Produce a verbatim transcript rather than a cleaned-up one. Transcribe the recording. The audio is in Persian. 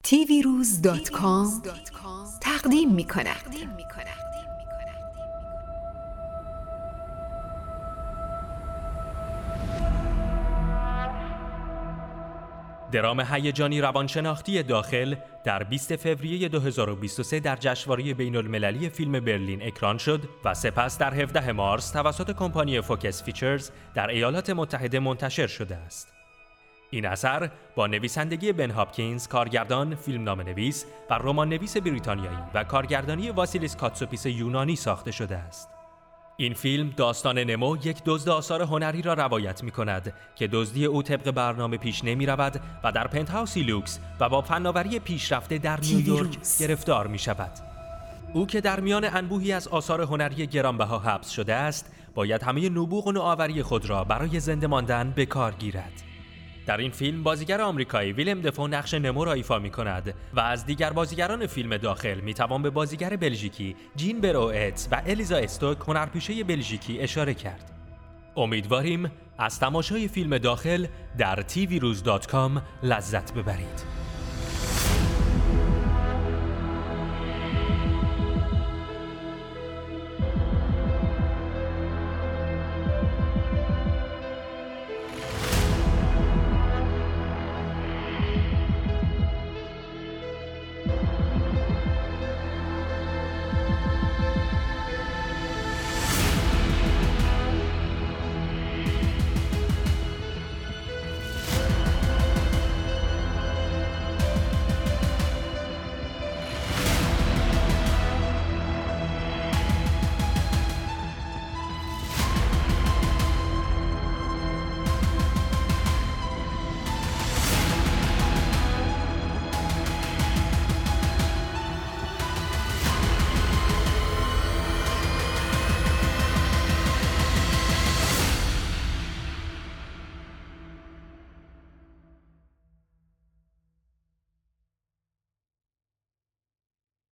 تی وی روز دات کام تقدیم می کند. درام هیجانی روانشناختی داخل در بیست فوریه دو هزار و بیست و سه در جشنواره بین‌المللی فیلم برلین اکران شد و سپس در هفدهم مارس توسط کمپانی فوکس فیچرز در ایالات متحده منتشر شده است. این اثر با نویسندگی بن هاپکینز، کارگردان، فیلمنامه‌نویس و رمان‌نویس بریتانیایی و کارگردانی واسیلیس کاتسوپیس یونانی ساخته شده است. این فیلم داستان نمو، یک دزد آثار هنری را روایت می‌کند که دزدی او طبق برنامه پیش نمی‌رود و در پنت‌هاوسی لوکس و با فناوری پیشرفته در نیویورک گرفتار می‌شود. او که در میان انبوهی از آثار هنری گرانبها حبس شده است، باید همه نبوغ و نوآوری خود را برای زنده ماندن به کار گیرد. در این فیلم بازیگر آمریکایی ویلم دفو نقش نمو را ایفا می‌کند و از دیگر بازیگران فیلم داخل می‌توان به بازیگر بلژیکی جین بروئت و الیزا استوک هنرپیشه بلژیکی اشاره کرد. امیدواریم از تماشای فیلم داخل در تی وی روز دات کام لذت ببرید.